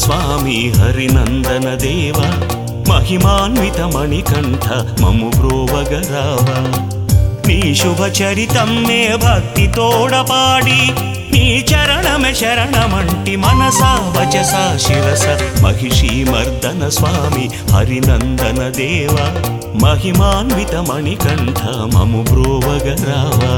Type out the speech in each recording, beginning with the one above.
స్వామి హరినందన దేవ మహిమాన్విత మణికంఠ మము బ్రోవగరావా నీ శుభ చరితం మే భక్తి తోడపాడి నీ చరణమే శరణమంటి మనసా వచసా శిరస మహిషీ మర్దన స్వామి హరినందన దేవ మహిమాన్విత మణికంఠ మము బ్రోవగరావా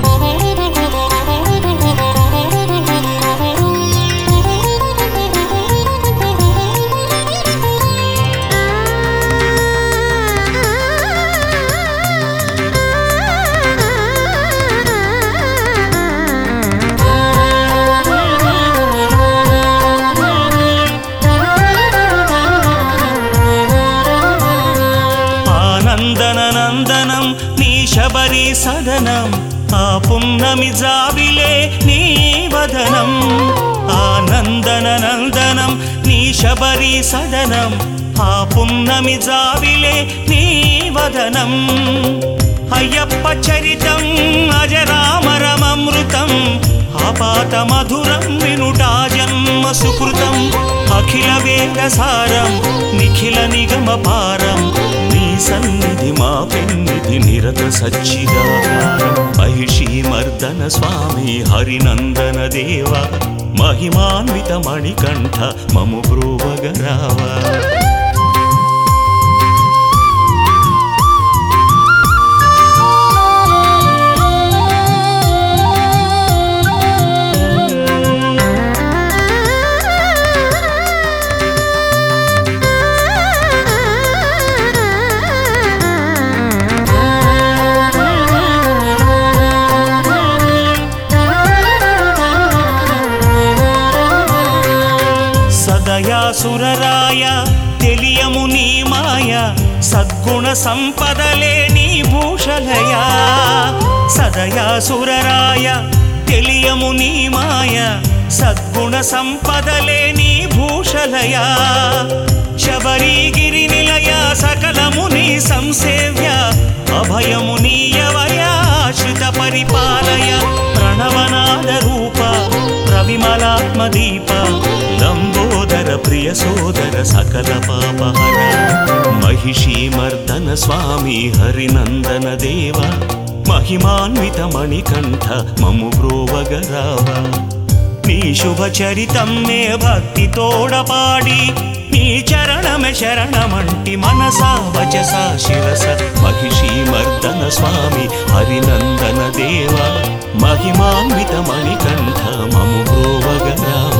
నందనం నీ శబరి సదనం ఆ పున్నమి జాబిలే నీ వదనం ఆనందనం నీ శబరి సదనం ఆ పున్నమి జాబిలే నీ వదనం అయ్యప్ప చరితం అజరామరమమృతం ఆపాత మధురం వినుటా జన్మ సుకృతం అఖిల వేదసారం నిఖిల నిగమ పారం నీ సన్నిధి మా పెన్నిధి నిరత సచ్చిదాకారం మహిషీ మర్దన స్వామి హరినందన దేవ మహిమాన్విత మణికంఠ మము బ్రోవగరావా సురరాయ తెలియము నీ మాయ సద్గుణ సంపదలే నీ భూషలయ సదయా సురరాయ తెలియము నీ మాయ సద్గుణ సంపదలే నీ భూషలయ శబరిగిరి నిలయ సకలము నీ సంసేవ్య అభయము నీయవయాశ్రిత పరిపాలయ ప్రణవనాద రూప ప్రవిమలాత్మదీప లంబోదర ప్రియ సోదర సకల పాపహర మహిషీ మర్దన స్వామి హరినందన దేవ మహిమాన్విత మణికంఠ మము బ్రోవగరావా నీ శుభ చరితం మే భక్తి తోడపాడి నీ చరణమే శరణమంటి మనసా వచసా శిరస మహిషీ మర్దన స్వామి హరినందన దేవ మహిమాన్విత మణికంఠ మము బ్రోవగరావా